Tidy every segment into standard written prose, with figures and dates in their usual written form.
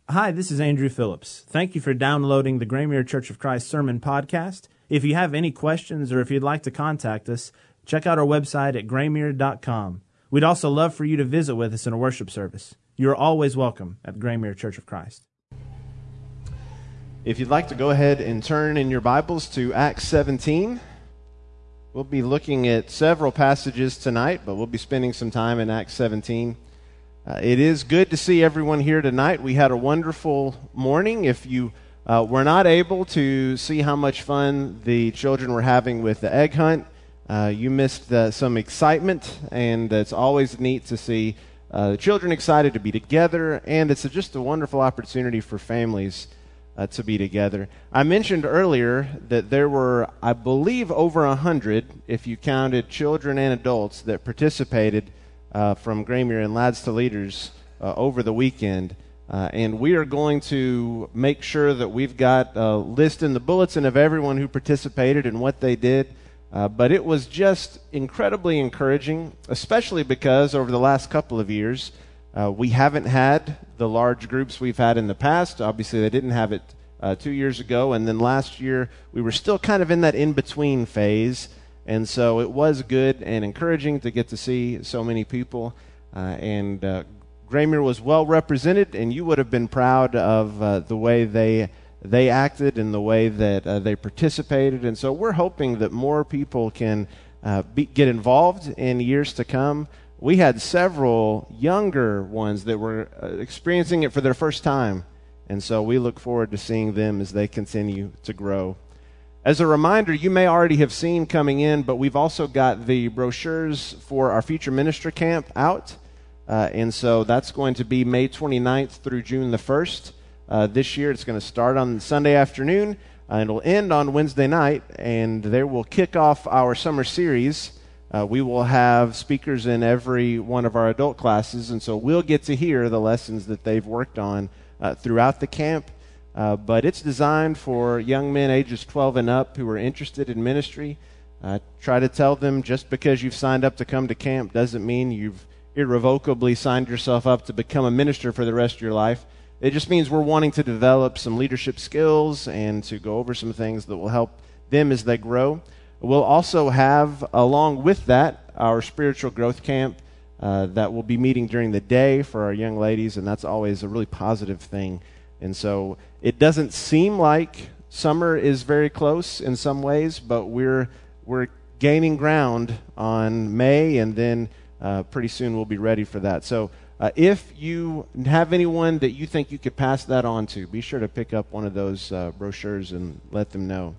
Hi, this is Andrew Phillips. Thank you for downloading the Graymere Church of Christ Sermon Podcast. If you have any questions or if you'd like to contact us, check out our website at graymere.com. We'd also love for you to visit with us in a worship service. You are always welcome at Graymere Church of Christ. If you'd like to go ahead and turn in your Bibles to Acts 17, we'll be looking at several passages tonight, but we'll be spending some time in Acts 17. It is good to see everyone here tonight. We had a wonderful morning. If you were not able to see how much fun the children were having with the egg hunt, you missed some excitement, and it's always neat to see the children excited to be together, and it's just a wonderful opportunity for families to be together. I mentioned earlier that there were, I believe, over 100, if you counted children and adults, that participated from Graymere and Lads to Leaders over the weekend. And we are going to make sure that we've got a list in the bulletin of everyone who participated and what they did. But it was just incredibly encouraging, especially because over the last couple of years, we haven't had the large groups we've had in the past. Obviously, they didn't have it 2 years ago. And then last year, we were still kind of in that in-between phase. And so it was good and encouraging to get to see so many people. And Graymere was well represented, and you would have been proud of the way they acted and the way that they participated. And so we're hoping that more people can get involved in years to come. We had several younger ones that were experiencing it for their first time. And so we look forward to seeing them as they continue to grow. As a reminder, you may already have seen coming in, but we've also got the brochures for our Future Minister Camp out. And so that's going to be May 29th through June the 1st. This year it's going to start on Sunday afternoon, and it'll end on Wednesday night, and there will kick off our summer series. We will have speakers in every one of our adult classes, and so we'll get to hear the lessons that they've worked on throughout the camp. But it's designed for young men ages 12 and up who are interested in ministry. Try to tell them just because you've signed up to come to camp doesn't mean you've irrevocably signed yourself up to become a minister for the rest of your life. It just means we're wanting to develop some leadership skills and to go over some things that will help them as they grow. We'll also have, along with that, our spiritual growth camp that will be meeting during the day for our young ladies, and that's always a really positive thing. And so it doesn't seem like summer is very close in some ways, but we're gaining ground on May, and then pretty soon we'll be ready for that. So if you have anyone that you think you could pass that on to, be sure to pick up one of those brochures and let them know.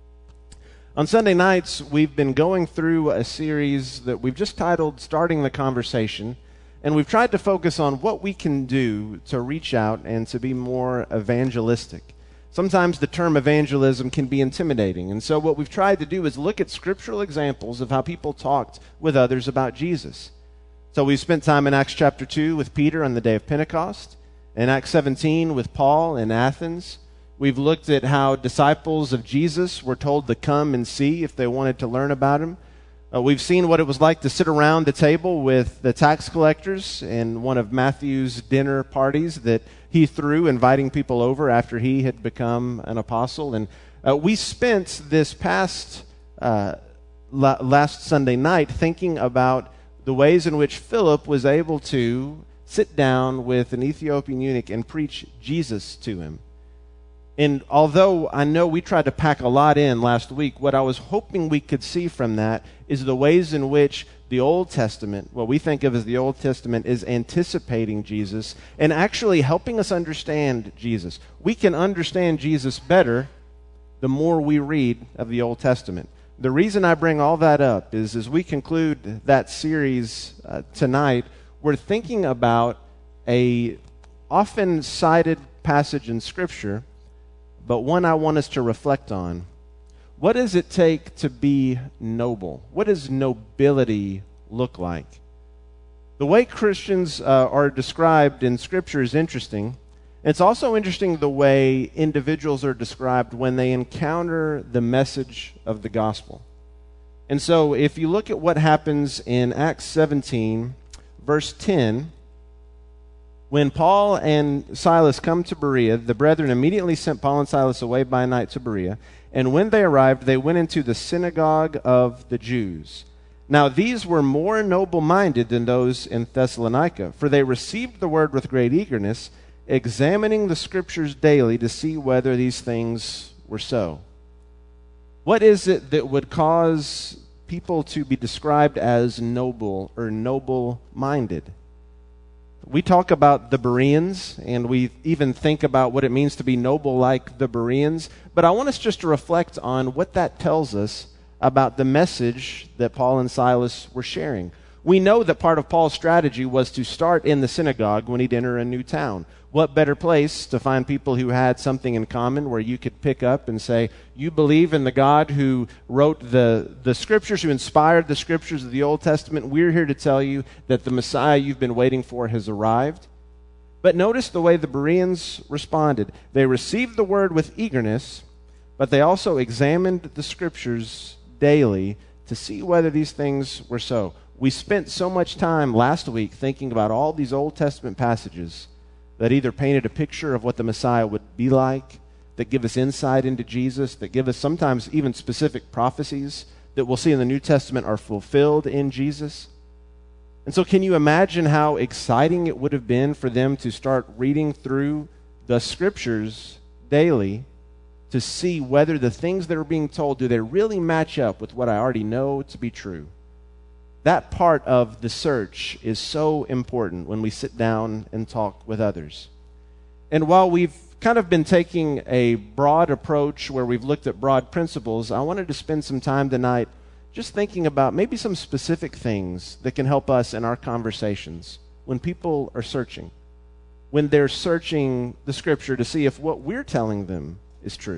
On Sunday nights, we've been going through a series that we've just titled Starting the Conversation. And we've tried to focus on what we can do to reach out and to be more evangelistic. Sometimes the term evangelism can be intimidating. And so what we've tried to do is look at scriptural examples of how people talked with others about Jesus. So we've spent time in Acts chapter 2 with Peter on the day of Pentecost, in Acts 17 with Paul in Athens. We've looked at how disciples of Jesus were told to come and see if they wanted to learn about him. We've seen what it was like to sit around the table with the tax collectors in one of Matthew's dinner parties that he threw, inviting people over after he had become an apostle. And we spent this past last Sunday night thinking about the ways in which Philip was able to sit down with an Ethiopian eunuch and preach Jesus to him. And although I know we tried to pack a lot in last week, what I was hoping we could see from that is the ways in which the Old Testament, what we think of as the Old Testament, is anticipating Jesus and actually helping us understand Jesus. We can understand Jesus better the more we read of the Old Testament. The reason I bring all that up is as we conclude that series tonight, we're thinking about a often cited passage in Scripture, but one I want us to reflect on. What does it take to be noble? What does nobility look like? The way Christians are described in Scripture is interesting. It's also interesting the way individuals are described when they encounter the message of the gospel. And so if you look at what happens in Acts 17, verse 10, When Paul and Silas come to Berea, the brethren immediately sent Paul and Silas away by night to Berea. And when they arrived, they went into the synagogue of the Jews. Now these were more noble-minded than those in Thessalonica, for they received the word with great eagerness, examining the Scriptures daily to see whether these things were so. What is it that would cause people to be described as noble or noble-minded? We talk about the Bereans, and we even think about what it means to be noble like the Bereans, but I want us just to reflect on what that tells us about the message that Paul and Silas were sharing. We know that part of Paul's strategy was to start in the synagogue when he'd enter a new town. What better place to find people who had something in common where you could pick up and say, you believe in the God who wrote the Scriptures, who inspired the Scriptures of the Old Testament. We're here to tell you that the Messiah you've been waiting for has arrived. But notice the way the Bereans responded. They received the word with eagerness, but they also examined the Scriptures daily to see whether these things were so. We spent so much time last week thinking about all these Old Testament passages that either painted a picture of what the Messiah would be like, that give us insight into Jesus, that give us sometimes even specific prophecies that we'll see in the New Testament are fulfilled in Jesus. And so can you imagine how exciting it would have been for them to start reading through the Scriptures daily to see whether the things that are being told, do they really match up with what I already know to be true? That part of the search is so important when we sit down and talk with others. And while we've kind of been taking a broad approach where we've looked at broad principles, I wanted to spend some time tonight just thinking about maybe some specific things that can help us in our conversations when people are searching, when they're searching the Scripture to see if what we're telling them is true.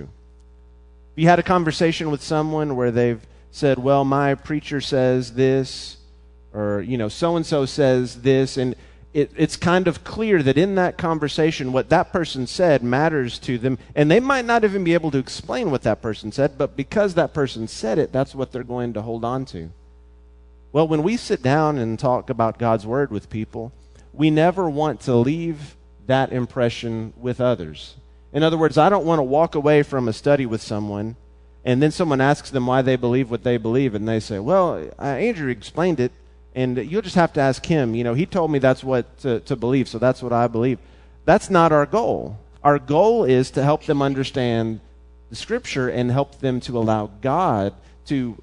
If you had a conversation with someone where they've said, well, my preacher says this, or, so-and-so says this, and it's kind of clear that in that conversation what that person said matters to them, and they might not even be able to explain what that person said, but because that person said it, that's what they're going to hold on to. Well, when we sit down and talk about God's Word with people, we never want to leave that impression with others. In other words, I don't want to walk away from a study with someone and then someone asks them why they believe what they believe, and they say, well, Andrew explained it, and you'll just have to ask him. He told me that's what to believe, so that's what I believe. That's not our goal. Our goal is to help them understand the Scripture and help them to allow God to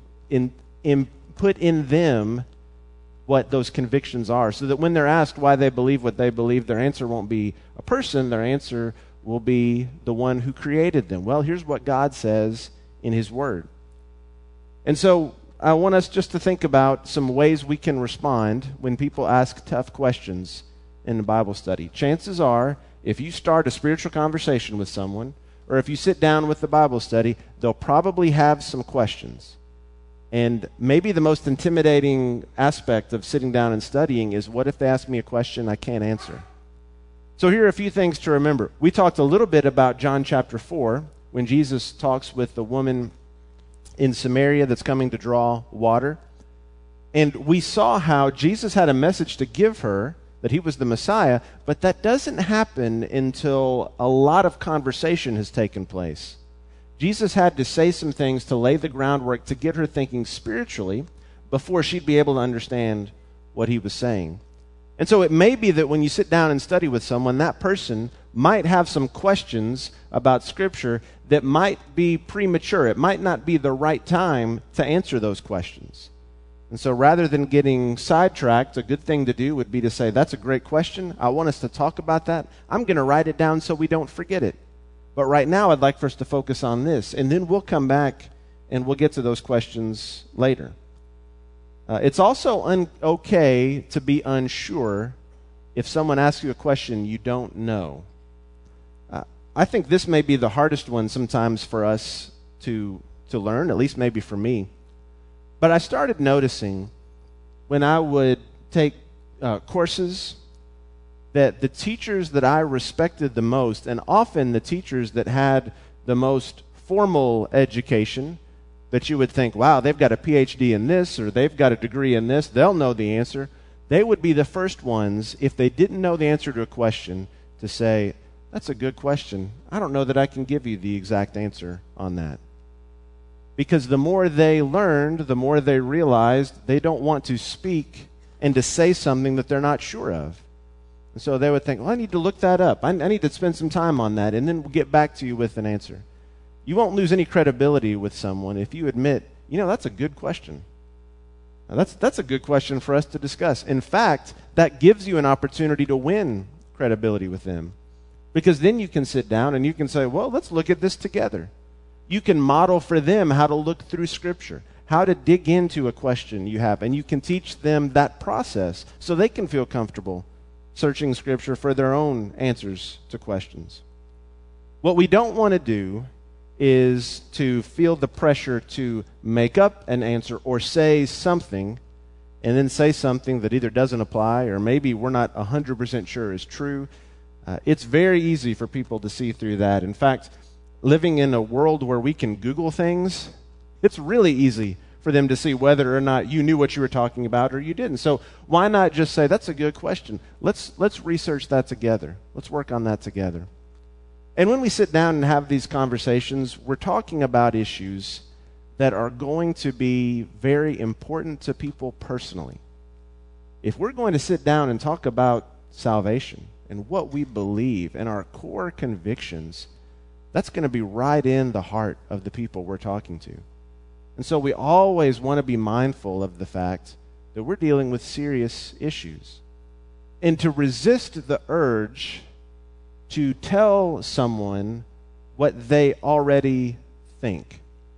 put in them what those convictions are, so that when they're asked why they believe what they believe, their answer won't be a person, their answer will be the one who created them. Well, here's what God says in His Word. And so I want us just to think about some ways we can respond when people ask tough questions in the Bible study. Chances are, if you start a spiritual conversation with someone, or if you sit down with the Bible study, they'll probably have some questions. And maybe the most intimidating aspect of sitting down and studying is, what if they ask me a question I can't answer? So here are a few things to remember. We talked a little bit about John chapter 4, when Jesus talks with the woman in Samaria that's coming to draw water. And we saw how Jesus had a message to give her, that He was the Messiah, but that doesn't happen until a lot of conversation has taken place. Jesus had to say some things to lay the groundwork to get her thinking spiritually before she'd be able to understand what He was saying. And so it may be that when you sit down and study with someone, that person might have some questions about Scripture that might be premature. It might not be the right time to answer those questions. And so rather than getting sidetracked, a good thing to do would be to say, that's a great question. I want us to talk about that. I'm going to write it down so we don't forget it. But right now I'd like for us to focus on this. And then we'll come back and we'll get to those questions later. It's also okay to be unsure if someone asks you a question you don't know. I think this may be the hardest one sometimes for us to learn, at least maybe for me. But I started noticing when I would take courses that the teachers that I respected the most, and often the teachers that had the most formal education, that you would think, wow, they've got a PhD in this, or they've got a degree in this, they'll know the answer. they would be the first ones, if they didn't know the answer to a question, to say, "That's a good question. I don't know that I can give you the exact answer on that." Because the more they learned, the more they realized they don't want to speak and to say something that they're not sure of. And so they would think, "Well, I need to look that up. I need to spend some time on that, and then we'll get back to you with an answer." You won't lose any credibility with someone if you admit, "That's a good question. Now, that's a good question for us to discuss." In fact, that gives you an opportunity to win credibility with them. Because then you can sit down and you can say, "Well, let's look at this together." You can model for them how to look through Scripture, how to dig into a question you have, and you can teach them that process so they can feel comfortable searching Scripture for their own answers to questions. What we don't want to do is to feel the pressure to make up an answer or say something and then say something that either doesn't apply or maybe we're not 100% sure is true. It's very easy for people to see through that. In fact, living in a world where we can Google things, it's really easy for them to see whether or not you knew what you were talking about or you didn't. So why not just say, "That's a good question. Let's research that together. Let's work on that together." And when we sit down and have these conversations, we're talking about issues that are going to be very important to people personally. If we're going to sit down and talk about salvation and what we believe and our core convictions, that's going to be right in the heart of the people we're talking to. And so we always want to be mindful of the fact that we're dealing with serious issues. And to resist the urge to tell someone what they already think.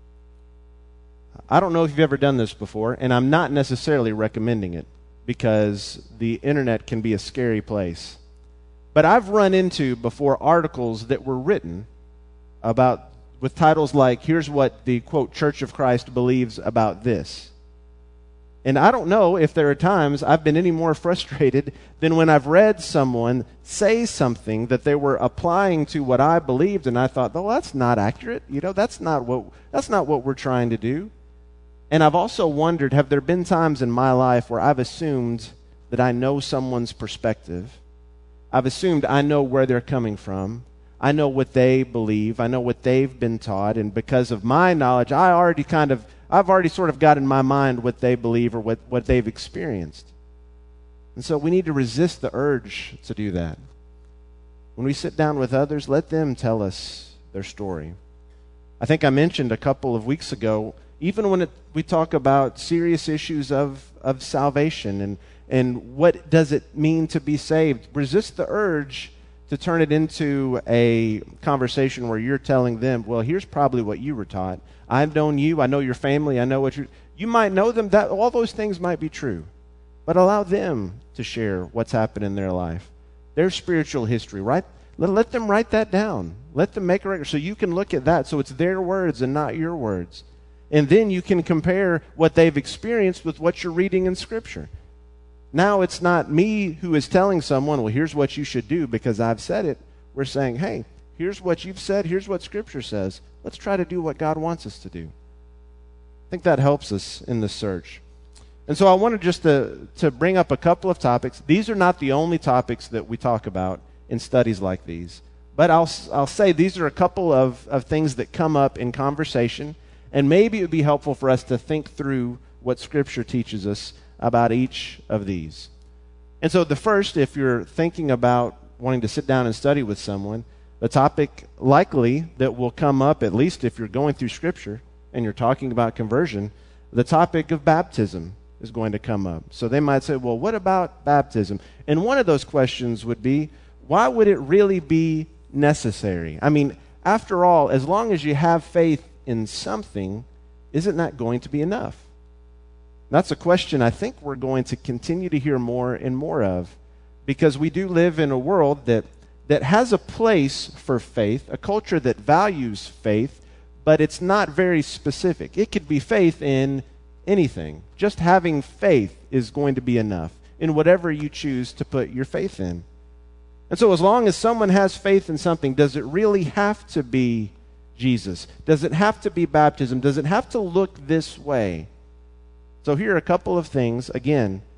I don't know if you've ever done this before, and I'm not necessarily recommending it because the internet can be a scary place. But I've run into before articles that were written about with titles like, "Here's what the, quote, Church of Christ believes about this." And I don't know if there are times I've been any more frustrated than when I've read someone say something that they were applying to what I believed, and I thought, "Oh, that's not accurate. That's not what we're trying to do." And I've also wondered, have there been times in my life where I've assumed that I know someone's perspective? I've assumed I know where they're coming from. I know what they believe. I know what they've been taught, and because of my knowledge, I've already sort of got in my mind what they believe or what they've experienced. And so we need to resist the urge to do that. When we sit down with others, let them tell us their story. I think I mentioned a couple of weeks ago, even when we talk about serious issues of salvation and what does it mean to be saved, resist the urge to turn it into a conversation where you're telling them, "Well, here's probably what you were taught. I've known you. I know your family. I know what you might know them. That all those things might be true, but allow them to share what's happened in their life, their spiritual history. Right? Let them write that down. Let them make a record so you can look at that. So it's their words and not your words, and then you can compare what they've experienced with what you're reading in Scripture. Now it's not me who is telling someone, "Well, here's what you should do because I've said it." We're saying, "Hey, here's what you've said. Here's what Scripture says. Let's try to do what God wants us to do." I think that helps us in the search. And so I wanted just to bring up a couple of topics. These are not the only topics that we talk about in studies like these. But I'll say these are a couple of things that come up in conversation, and maybe it would be helpful for us to think through what Scripture teaches us about each of these. And so the first, if you're thinking about wanting to sit down and study with someone, the topic likely that will come up, at least if you're going through Scripture and you're talking about conversion, the topic of baptism is going to come up. So they might say, "Well, what about baptism?" And one of those questions would be, why would it really be necessary? I mean, after all, as long as you have faith in something, isn't that going to be enough? That's a question I think we're going to continue to hear more and more of, because we do live in a world that has a place for faith, a culture that values faith, but it's not very specific. It could be faith in anything. Just having faith is going to be enough in whatever you choose to put your faith in. And so as long as someone has faith in something, does it really have to be Jesus? Does it have to be baptism? Does it have to look this way? So here are a couple of things, again,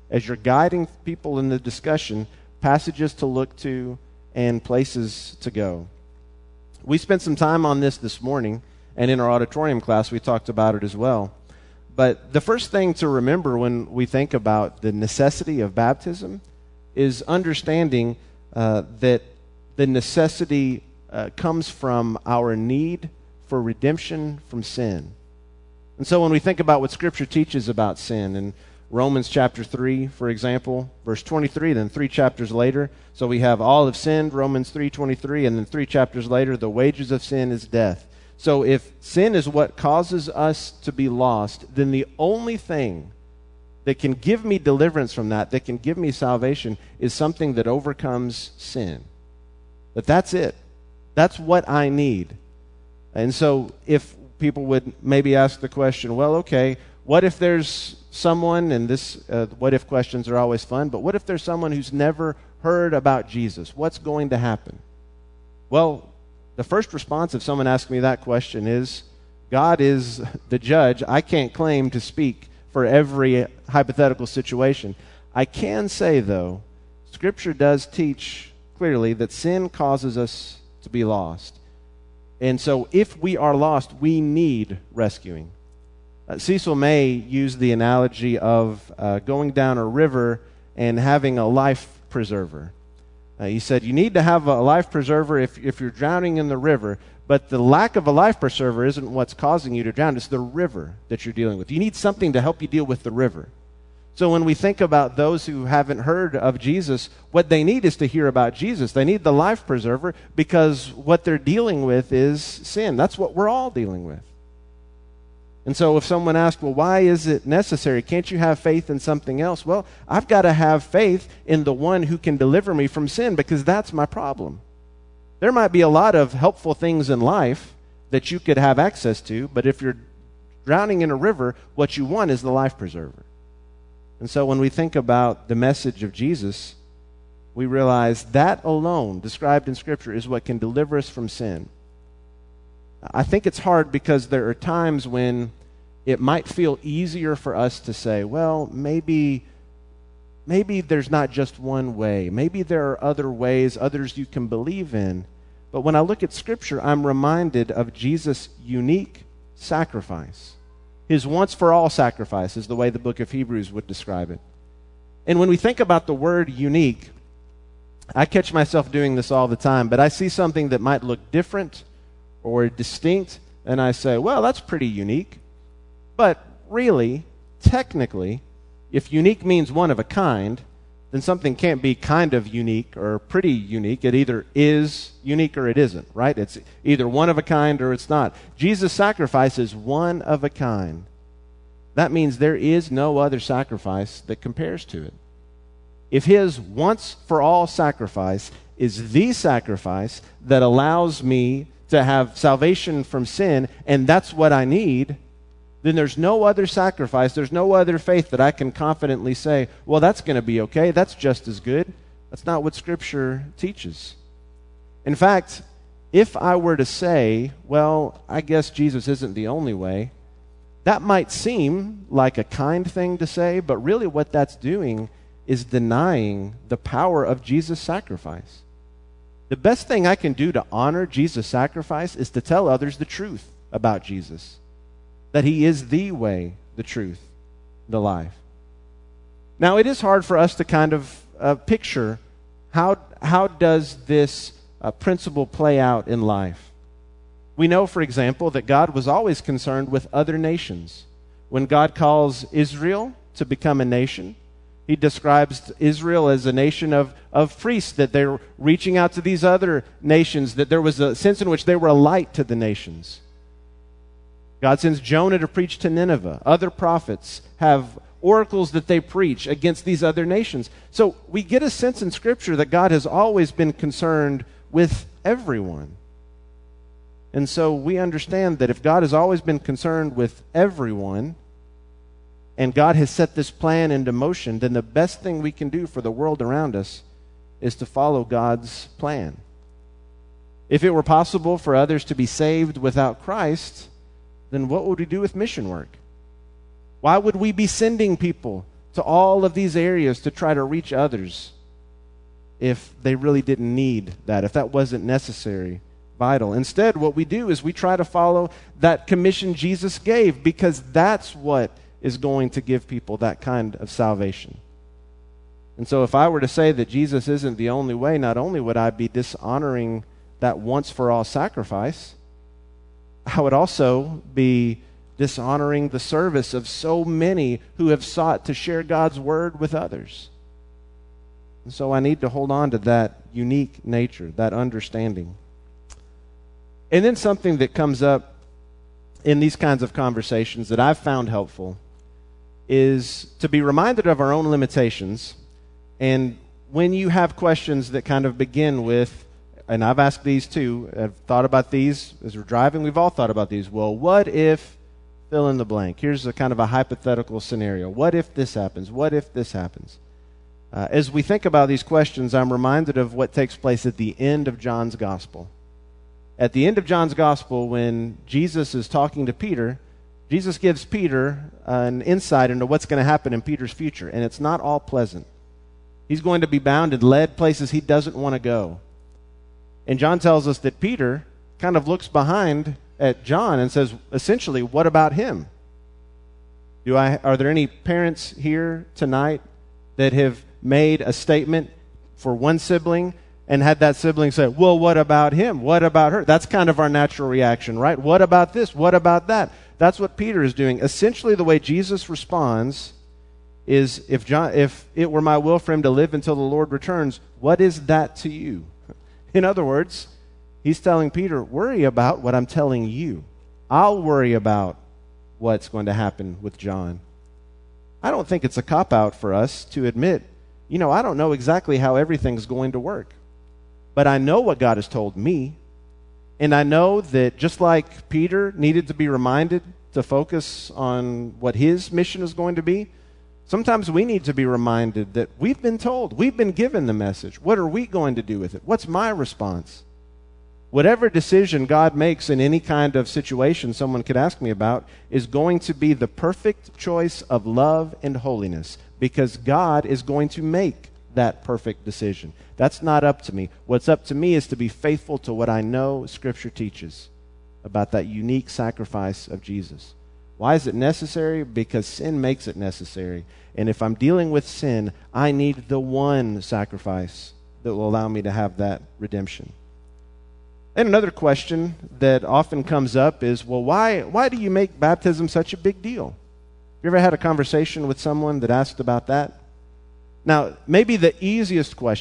as you're guiding people in the discussion, passages to look to and places to go. We spent some time on this morning, and in our auditorium class we talked about it as well. But the first thing to remember when we think about the necessity of baptism is understanding that the necessity comes from our need for redemption from sin. And so when we think about what Scripture teaches about sin, in Romans chapter 3, for example, verse 23, then 3 chapters later, so we have all have sinned, Romans 3:23, and then 3 chapters later, the wages of sin is death. So if sin is what causes us to be lost, then the only thing that can give me deliverance from that can give me salvation, is something that overcomes sin. That's it. That's what I need. And so if people would maybe ask the question, well, okay, what if there's someone, and this what if questions are always fun, but what if there's someone who's never heard about Jesus? What's going to happen? Well, the first response if someone asks me that question is, God is the judge. I can't claim to speak for every hypothetical situation. I can say, though, Scripture does teach clearly that sin causes us to be lost. And so if we are lost, we need rescuing. Cecil May used the analogy of going down a river and having a life preserver. He said you need to have a life preserver if you're drowning in the river, but the lack of a life preserver isn't what's causing you to drown. It's the river that you're dealing with. You need something to help you deal with the river. So when we think about those who haven't heard of Jesus, what they need is to hear about Jesus. They need the life preserver because what they're dealing with is sin. That's what we're all dealing with. And so if someone asks, well, why is it necessary? Can't you have faith in something else? Well, I've got to have faith in the one who can deliver me from sin, because that's my problem. There might be a lot of helpful things in life that you could have access to, but if you're drowning in a river, what you want is the life preserver. And so when we think about the message of Jesus, we realize that alone, described in Scripture, is what can deliver us from sin. I think it's hard because there are times when it might feel easier for us to say, well, maybe there's not just one way. Maybe there are other ways, others you can believe in. But when I look at Scripture, I'm reminded of Jesus' unique sacrifice. His once-for-all sacrifice is the way the book of Hebrews would describe it. And when we think about the word unique, I catch myself doing this all the time, but I see something that might look different or distinct, and I say, well, that's pretty unique. But really, technically, if unique means one of a kind, then something can't be kind of unique or pretty unique. It either is unique or it isn't, right? It's either one of a kind or it's not. Jesus' sacrifice is one of a kind. That means there is no other sacrifice that compares to it. If his once-for-all sacrifice is the sacrifice that allows me to have salvation from sin, and that's what I need, then there's no other sacrifice, there's no other faith that I can confidently say, well, that's going to be okay, that's just as good. That's not what Scripture teaches. In fact, if I were to say, well, I guess Jesus isn't the only way, that might seem like a kind thing to say, but really what that's doing is denying the power of Jesus' sacrifice. The best thing I can do to honor Jesus' sacrifice is to tell others the truth about Jesus. That he is the way, the truth, the life. Now, it is hard for us to kind of picture how does this principle play out in life. We know, for example, that God was always concerned with other nations. When God calls Israel to become a nation, he describes Israel as a nation of priests, that they're reaching out to these other nations, that there was a sense in which they were a light to the nations. God sends Jonah to preach to Nineveh. Other prophets have oracles that they preach against these other nations. So we get a sense in Scripture that God has always been concerned with everyone. And so we understand that if God has always been concerned with everyone, and God has set this plan into motion, then the best thing we can do for the world around us is to follow God's plan. If it were possible for others to be saved without Christ, then what would we do with mission work? Why would we be sending people to all of these areas to try to reach others if they really didn't need that, if that wasn't necessary, vital. Instead, what we do is we try to follow that commission Jesus gave, because that's what is going to give people that kind of salvation. And so if I were to say that Jesus isn't the only way, not only would I be dishonoring that once-for-all sacrifice, I would also be dishonoring the service of so many who have sought to share God's word with others. And so I need to hold on to that unique nature, that understanding. And then something that comes up in these kinds of conversations that I've found helpful is to be reminded of our own limitations. And when you have questions that kind of begin with, and I've asked these too, I've thought about these as we're driving, we've all thought about these. Well, what if fill in the blank? Here's a kind of a hypothetical scenario. What if this happens? What if this happens? As we think about these questions, I'm reminded of what takes place at the end of John's Gospel. At the end of John's Gospel, when Jesus is talking to Peter, Jesus gives Peter an insight into what's going to happen in Peter's future, and it's not all pleasant. He's going to be bound and led places he doesn't want to go. And John tells us that Peter kind of looks behind at John and says, essentially, what about him? Are there any parents here tonight that have made a statement for one sibling and had that sibling say, well, what about him? What about her? That's kind of our natural reaction, right? What about this? What about that? That's what Peter is doing. Essentially, the way Jesus responds is, if it were my will for him to live until the Lord returns, what is that to you? In other words, he's telling Peter, worry about what I'm telling you. I'll worry about what's going to happen with John. I don't think it's a cop-out for us to admit, I don't know exactly how everything's going to work. But I know what God has told me. And I know that just like Peter needed to be reminded to focus on what his mission is going to be, sometimes we need to be reminded that we've been told, we've been given the message. What are we going to do with it? What's my response? Whatever decision God makes in any kind of situation someone could ask me about is going to be the perfect choice of love and holiness, because God is going to make that perfect decision. That's not up to me. What's up to me is to be faithful to what I know Scripture teaches about that unique sacrifice of Jesus. Why is it necessary? Because sin makes it necessary. And if I'm dealing with sin, I need the one sacrifice that will allow me to have that redemption. And another question that often comes up is, well, why do you make baptism such a big deal? Have you ever had a conversation with someone that asked about that? Now, maybe the easiest way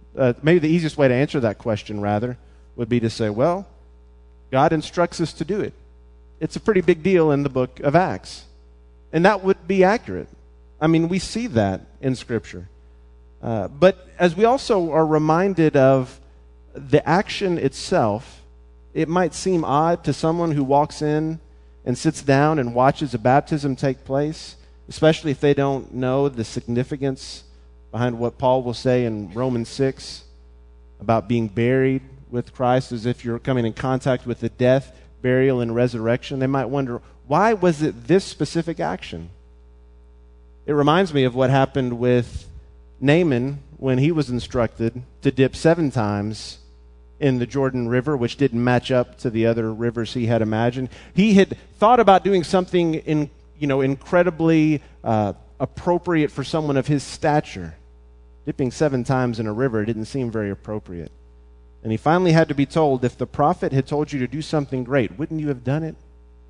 to answer that question, rather, would be to say, well, God instructs us to do it. It's a pretty big deal in the book of Acts. And that would be accurate. I mean, we see that in Scripture. But as we also are reminded of the action itself, it might seem odd to someone who walks in and sits down and watches a baptism take place, especially if they don't know the significance behind what Paul will say in Romans 6 about being buried with Christ, as if you're coming in contact with the death, burial, and resurrection. They might wonder, why was it this specific action? It reminds me of what happened with Naaman when he was instructed to dip 7 times in the Jordan River, which didn't match up to the other rivers he had imagined. He had thought about doing something incredibly appropriate for someone of his stature. Dipping 7 times in a river didn't seem very appropriate. And he finally had to be told, if the prophet had told you to do something great, wouldn't you have done it?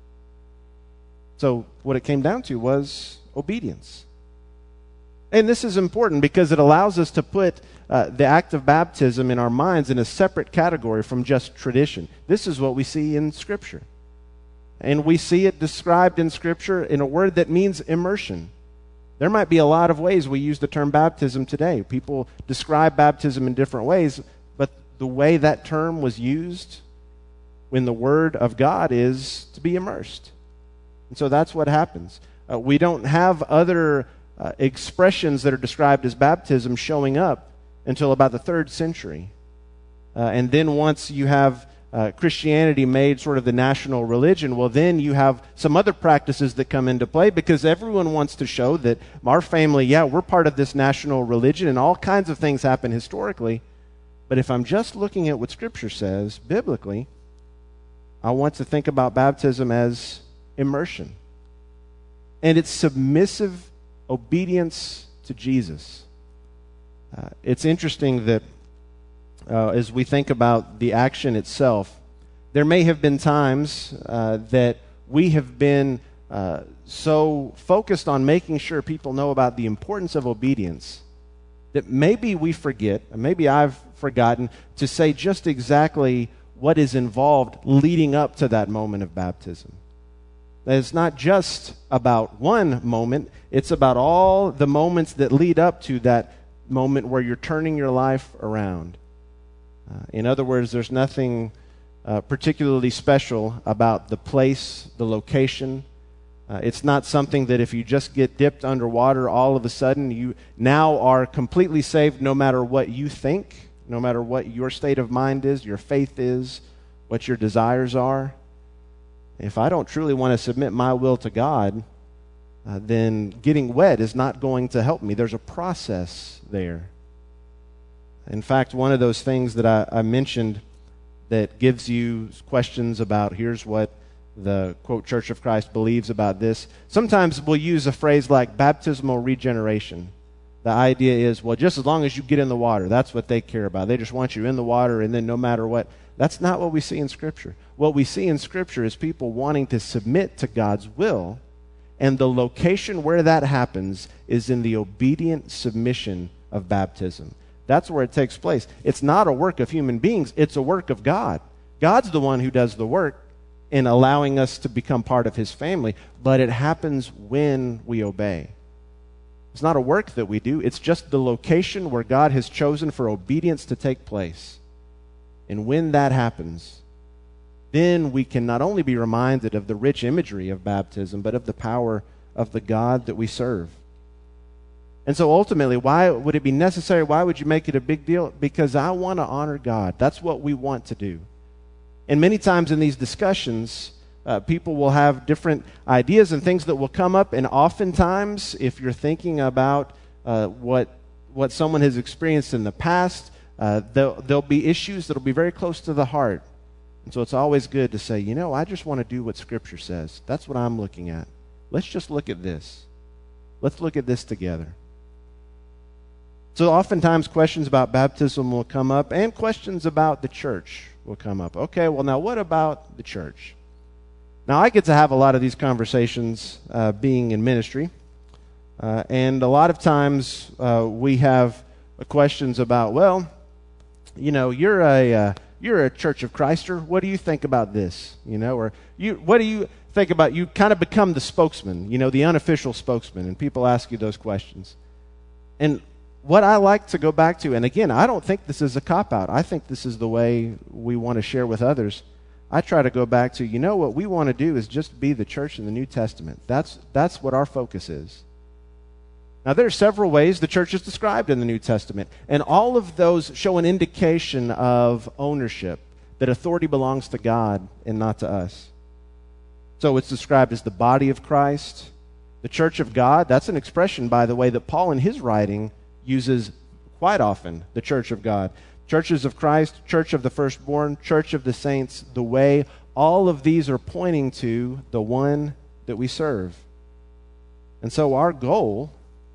So what it came down to was obedience. And this is important because it allows us to put the act of baptism in our minds in a separate category from just tradition. This is what we see in Scripture. And we see it described in Scripture in a word that means immersion. There might be a lot of ways we use the term baptism today. People describe baptism in different ways, but the way that term was used when the Word of God is to be immersed. And so that's what happens. We don't have other expressions that are described as baptism showing up until about the 3rd century. And then once you have Christianity made sort of the national religion, well, then you have some other practices that come into play because everyone wants to show that our family, yeah, we're part of this national religion, and all kinds of things happen historically. But if I'm just looking at what Scripture says biblically, I want to think about baptism as immersion. And it's submissive obedience to Jesus. It's interesting that as we think about the action itself, there may have been times that we have been so focused on making sure people know about the importance of obedience that maybe we forget, or maybe I've forgotten, to say just exactly what is involved leading up to that moment of baptism. That it's not just about one moment, it's about all the moments that lead up to that moment where you're turning your life around. In other words, there's nothing particularly special about the place, the location. It's not something that if you just get dipped underwater, all of a sudden you now are completely saved no matter what you think, no matter what your state of mind is, your faith is, what your desires are. If I don't truly want to submit my will to God, then getting wet is not going to help me. There's a process there. In fact, one of those things that I mentioned that gives you questions about here's what the, quote, Church of Christ believes about this. Sometimes we'll use a phrase like baptismal regeneration. The idea is, well, just as long as you get in the water, that's what they care about. They just want you in the water, and then no matter what. That's not what we see in Scripture. What we see in Scripture is people wanting to submit to God's will, and the location where that happens is in the obedient submission of baptism. That's where it takes place. It's not a work of human beings. It's a work of God. God's the one who does the work in allowing us to become part of His family, but it happens when we obey. It's not a work that we do. It's just the location where God has chosen for obedience to take place. And when that happens, then we can not only be reminded of the rich imagery of baptism, but of the power of the God that we serve. And so ultimately, why would it be necessary? Why would you make it a big deal? Because I want to honor God. That's what we want to do. And many times in these discussions, people will have different ideas and things that will come up. And oftentimes, if you're thinking about what someone has experienced in the past, there'll be issues that'll be very close to the heart. And so it's always good to say, I just want to do what Scripture says. That's what I'm looking at. Let's just look at this. Let's look at this together. So oftentimes questions about baptism will come up, and questions about the church will come up. Okay, well now what about the church? Now I get to have a lot of these conversations being in ministry, and a lot of times we have questions about, well, you're a Church of Christer. What do you think about this? Or what do you think about? You kind of become the spokesman, the unofficial spokesman, and people ask you those questions. And what I like to go back to, and again, I don't think this is a cop-out. I think this is the way we want to share with others. I try to go back to, what we want to do is just be the church in the New Testament. That's what our focus is. Now, there are several ways the church is described in the New Testament, and all of those show an indication of ownership, that authority belongs to God and not to us. So it's described as the body of Christ, the church of God. That's an expression, by the way, that Paul in his writing uses quite often, the church of God. Churches of Christ, church of the firstborn, church of the saints, the way. All of these are pointing to the one that we serve. And so our goal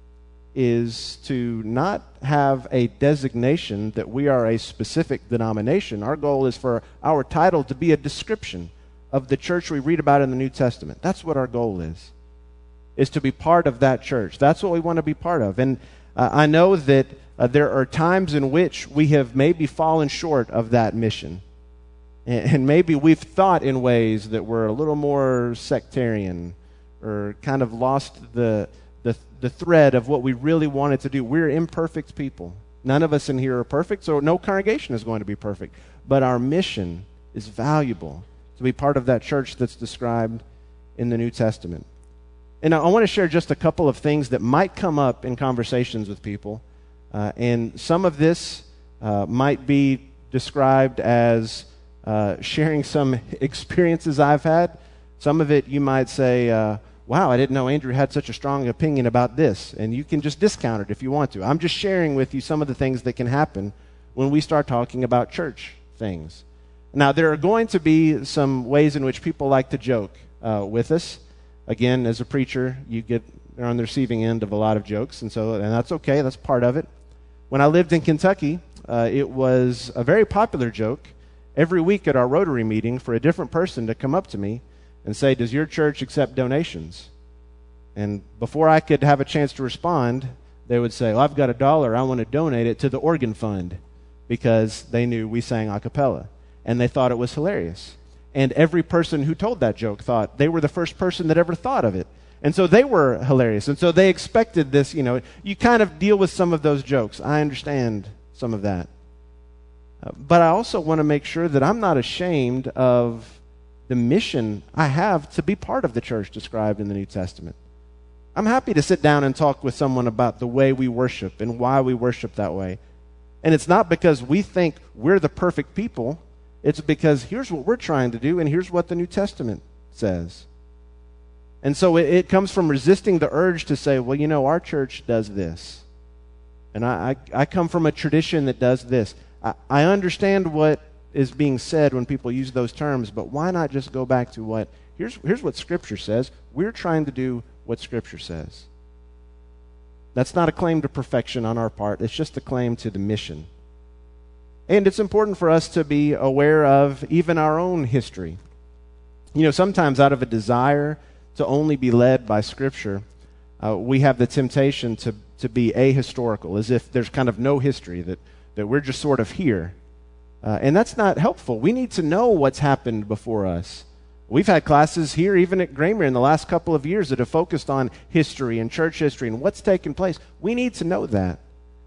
is to not have a designation that we are a specific denomination. Our goal is for our title to be a description of the church we read about in the New Testament. That's what our goal is to be part of that church. That's what we want to be part of. And I know that there are times in which we have maybe fallen short of that mission. And maybe we've thought in ways that were a little more sectarian, or kind of lost the thread of what we really wanted to do. We're imperfect people. None of us in here are perfect, so no congregation is going to be perfect. But our mission is valuable to be part of that church that's described in the New Testament. And I want to share just a couple of things that might come up in conversations with people. And some of this might be described as sharing some experiences I've had. Some of it you might say, wow, I didn't know Andrew had such a strong opinion about this. And you can just discount it if you want to. I'm just sharing with you some of the things that can happen when we start talking about church things. Now, there are going to be some ways in which people like to joke with us. Again, as a preacher, they're on the receiving end of a lot of jokes, and that's okay. That's part of it. When I lived in Kentucky, it was a very popular joke every week at our Rotary meeting for a different person to come up to me and say, does your church accept donations? And before I could have a chance to respond, they would say, well, I've got $1. I want to donate it to the organ fund, because they knew we sang a cappella. And they thought it was hilarious. And every person who told that joke thought they were the first person that ever thought of it. And so they were hilarious. And so they expected this, you kind of deal with some of those jokes. I understand some of that. But I also want to make sure that I'm not ashamed of the mission I have to be part of the church described in the New Testament. I'm happy to sit down and talk with someone about the way we worship and why we worship that way. And it's not because we think we're the perfect people. It's because here's what we're trying to do, and here's what the New Testament says. And so it comes from resisting the urge to say, well, our church does this. And I come from a tradition that does this. I understand what is being said when people use those terms, but why not just go back to here's what Scripture says. We're trying to do what Scripture says. That's not a claim to perfection on our part. It's just a claim to the mission. And it's important for us to be aware of even our own history. Sometimes out of a desire to only be led by Scripture, we have the temptation to be ahistorical, as if there's kind of no history, that we're just sort of here. And that's not helpful. We need to know what's happened before us. We've had classes here, even at Graymere, in the last couple of years that have focused on history and church history and what's taken place. We need to know that.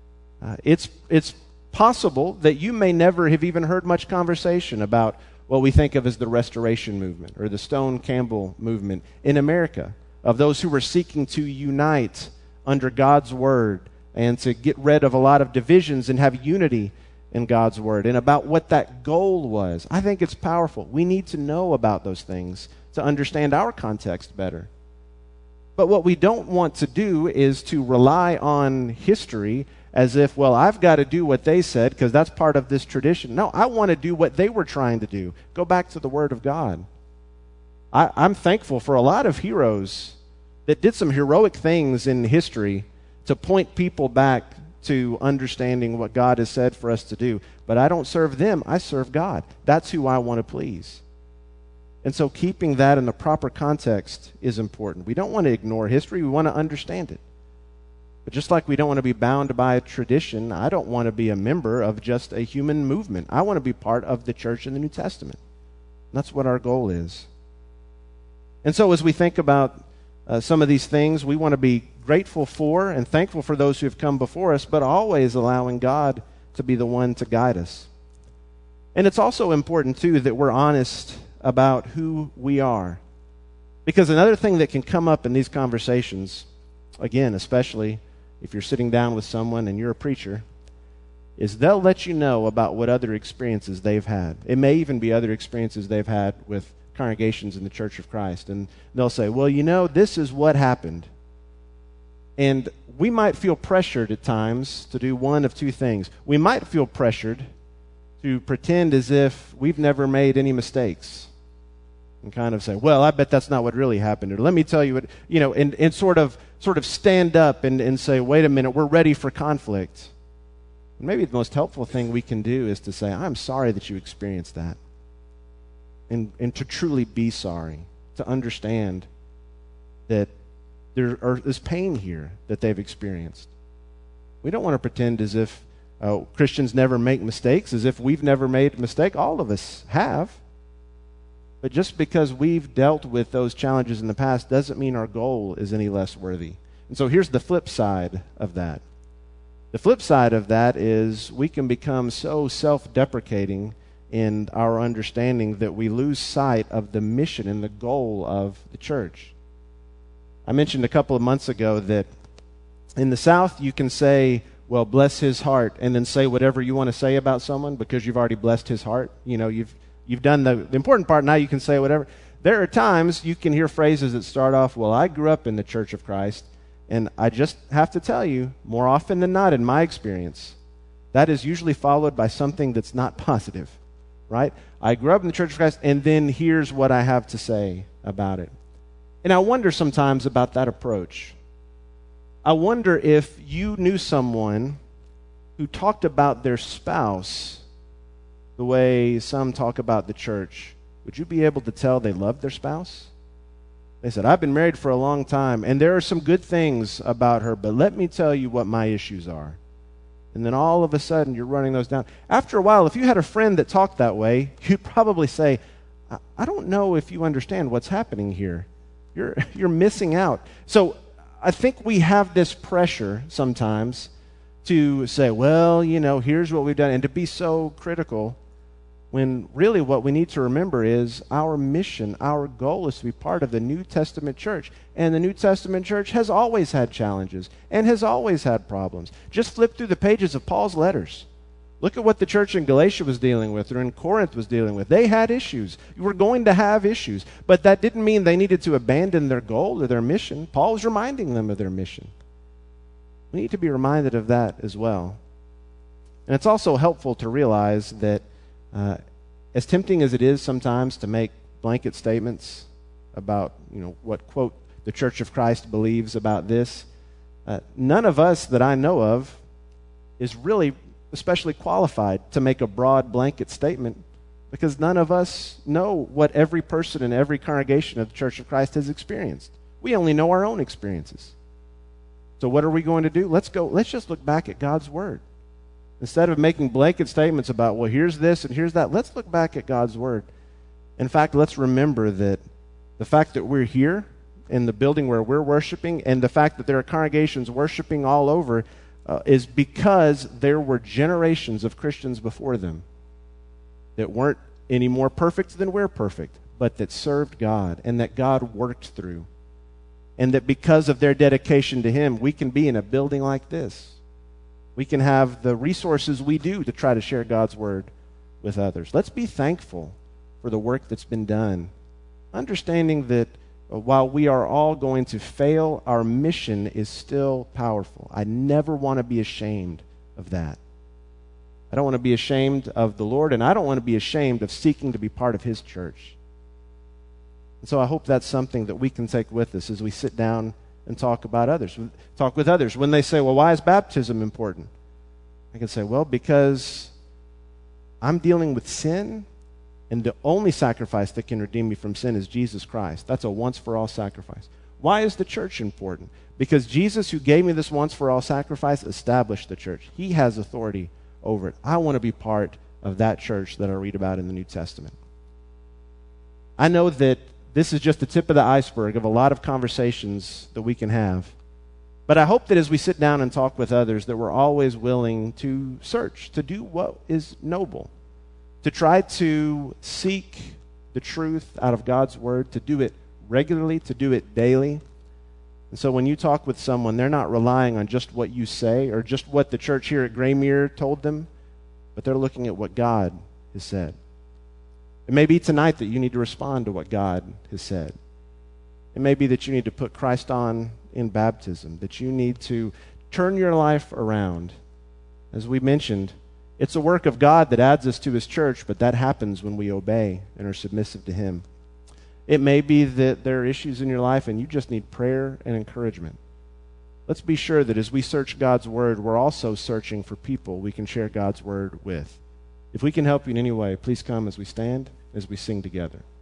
It's possible that you may never have even heard much conversation about what we think of as the Restoration Movement or the Stone Campbell movement in America, of those who were seeking to unite under God's Word and to get rid of a lot of divisions and have unity in God's Word, and about what that goal was. I think it's powerful. We need to know about those things to understand our context better. But what we don't want to do is to rely on history as if, I've got to do what they said because that's part of this tradition. No, I want to do what they were trying to do. Go back to the Word of God. I'm thankful for a lot of heroes that did some heroic things in history to point people back to understanding what God has said for us to do. But I don't serve them, I serve God. That's who I want to please. And so keeping that in the proper context is important. We don't want to ignore history, we want to understand it. But just like we don't want to be bound by a tradition, I don't want to be a member of just a human movement. I want to be part of the church in the New Testament. And that's what our goal is. And so as we think about some of these things, we want to be grateful for and thankful for those who have come before us, but always allowing God to be the one to guide us. And it's also important, too, that we're honest about who we are. Because another thing that can come up in these conversations, again, especially if you're sitting down with someone and you're a preacher, is they'll let you know about what other experiences they've had. It may even be other experiences they've had with congregations in the Church of Christ. And they'll say, this is what happened. And we might feel pressured at times to do one of two things. We might feel pressured to pretend as if we've never made any mistakes and kind of say, I bet that's not what really happened. Or let me tell you what, and sort of stand up and say, wait a minute, we're ready for conflict. And maybe the most helpful thing we can do is to say, I'm sorry that you experienced that. And to truly be sorry, to understand that there's pain here that they've experienced. We don't want to pretend as if Christians never make mistakes, as if we've never made a mistake. All of us have. But just because we've dealt with those challenges in the past doesn't mean our goal is any less worthy. And so here's the flip side of that. The flip side of that is we can become so self-deprecating in our understanding that we lose sight of the mission and the goal of the church. I mentioned a couple of months ago that in the South you can say, bless his heart, and then say whatever you want to say about someone because you've already blessed his heart. You've done the important part, now you can say whatever. There are times you can hear phrases that start off, well, I grew up in the Church of Christ, and I just have to tell you, more often than not in my experience, that is usually followed by something that's not positive, right? I grew up in the Church of Christ, and then here's what I have to say about it. And I wonder sometimes about that approach. I wonder if you knew someone who talked about their spouse the way some talk about the church, would you be able to tell they loved their spouse? They said, I've been married for a long time, and there are some good things about her, but let me tell you what my issues are. And then all of a sudden, you're running those down. After a while, if you had a friend that talked that way, you'd probably say, I don't know if you understand what's happening here. You're missing out. So I think we have this pressure sometimes to say, well, here's what we've done, and to be so critical, when really what we need to remember is our mission, our goal is to be part of the New Testament church. And the New Testament church has always had challenges and has always had problems. Just flip through the pages of Paul's letters. Look at what the church in Galatia was dealing with or in Corinth was dealing with. They had issues. You were going to have issues. But that didn't mean they needed to abandon their goal or their mission. Paul was reminding them of their mission. We need to be reminded of that as well. And it's also helpful to realize that as tempting as it is sometimes to make blanket statements about, what, quote, the Church of Christ believes about this, none of us that I know of is really especially qualified to make a broad blanket statement, because none of us know what every person in every congregation of the Church of Christ has experienced. We only know our own experiences. So what are we going to do? Let's just look back at God's Word. Instead of making blanket statements about, well, here's this and here's that, let's look back at God's Word. In fact, let's remember that the fact that we're here in the building where we're worshiping, and the fact that there are congregations worshiping all over, is because there were generations of Christians before them that weren't any more perfect than we're perfect, but that served God and that God worked through. And that because of their dedication to Him, we can be in a building like this. We can have the resources we do to try to share God's Word with others. Let's be thankful for the work that's been done, understanding that while we are all going to fail, our mission is still powerful. I never want to be ashamed of that. I don't want to be ashamed of the Lord, and I don't want to be ashamed of seeking to be part of His church. And so I hope that's something that we can take with us as we sit down and talk with others. When they say, well, why is baptism important? I can say, well, because I'm dealing with sin, and the only sacrifice that can redeem me from sin is Jesus Christ. That's a once-for-all sacrifice. Why is the church important? Because Jesus, who gave me this once-for-all sacrifice, established the church. He has authority over it. I want to be part of that church that I read about in the New Testament. I know that this is just the tip of the iceberg of a lot of conversations that we can have. But I hope that as we sit down and talk with others, that we're always willing to search, to do what is noble, to try to seek the truth out of God's Word, to do it regularly, to do it daily. And so when you talk with someone, they're not relying on just what you say or just what the church here at Graymere told them, but they're looking at what God has said. It may be tonight that you need to respond to what God has said. It may be that you need to put Christ on in baptism, that you need to turn your life around. As we mentioned, it's a work of God that adds us to His church, but that happens when we obey and are submissive to Him. It may be that there are issues in your life and you just need prayer and encouragement. Let's be sure that as we search God's Word, we're also searching for people we can share God's Word with. If we can help you in any way, please come as we stand, as we sing together.